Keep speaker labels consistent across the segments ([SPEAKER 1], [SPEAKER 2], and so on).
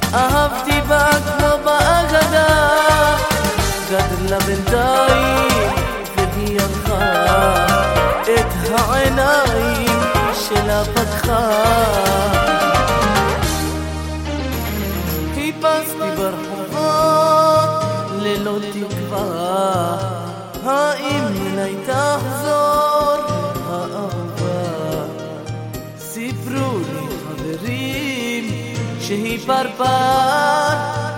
[SPEAKER 1] אהבתי בה כמו באגדה, גדלה בינתיים והיא הלכה, את העיניים שלה פתחה. חיפשתי ברחובות ללא תקווה, האם אליי תחזור האהובה? סיפרו לי חברים שהיא פרפר,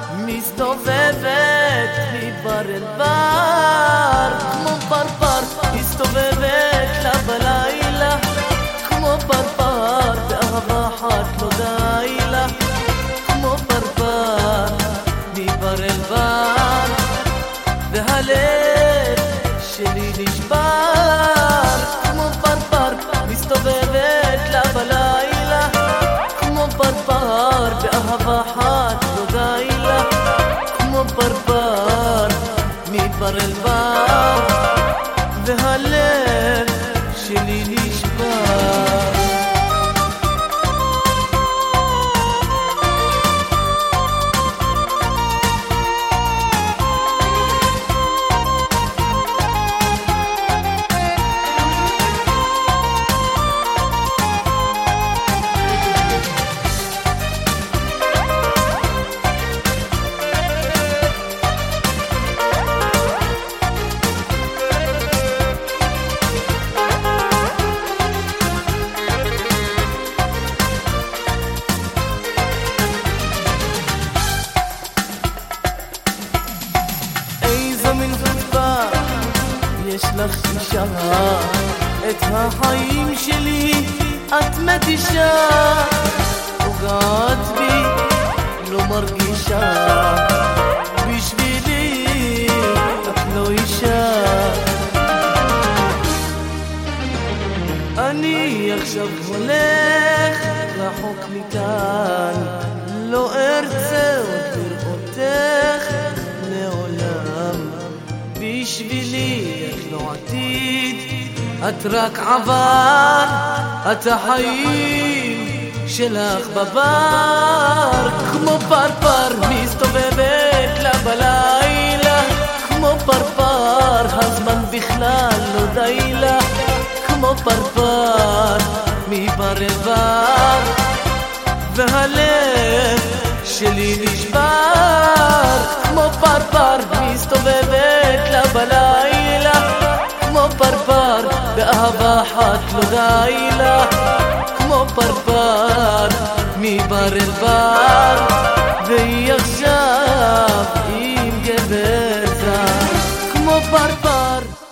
[SPEAKER 1] מסתובבת מבר אל בר, כמו פרפר מסתובבת לה בלילה, כמו פרפר באהבה אחת לא די לה, כמו פרפר מבר אל בר, והלב שלי נשבר, כמו פרפר מסתובבת לה בלילה, כמו פרפר באהבה אחת לא די לה, כמו פרפר מבר אל בר, והלב שלי נשבר. יש לך אישה, את החיים שלי את מתישה, פוגעת בי לא מרגישה, בשבילי את לא אישה. אני עכשיו הולך רחוק מכאן, לא ארצה עוד לראותך לעולם, בשבילי את לא עתיד, את רק עבר, את החיים שלך בבר, כמו פרפר מסתובבת לה בלילה, כמו פרפר הזמן בכלל לא די לה, כמו פרפר מבר אל בר, והלב שלי נשבר, כמו פרפר מסתובבת לה בלילה, כמו פרפר באהבה אחת לא די לה, כמו פרפר מבר אל בר, והיא עכשיו עם גבר זר, כמו פרפר